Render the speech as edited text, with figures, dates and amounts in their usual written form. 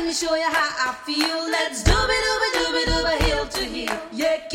let me show you how I feel. Let's dooby dooby dooby dooby heel to heel. Yeah.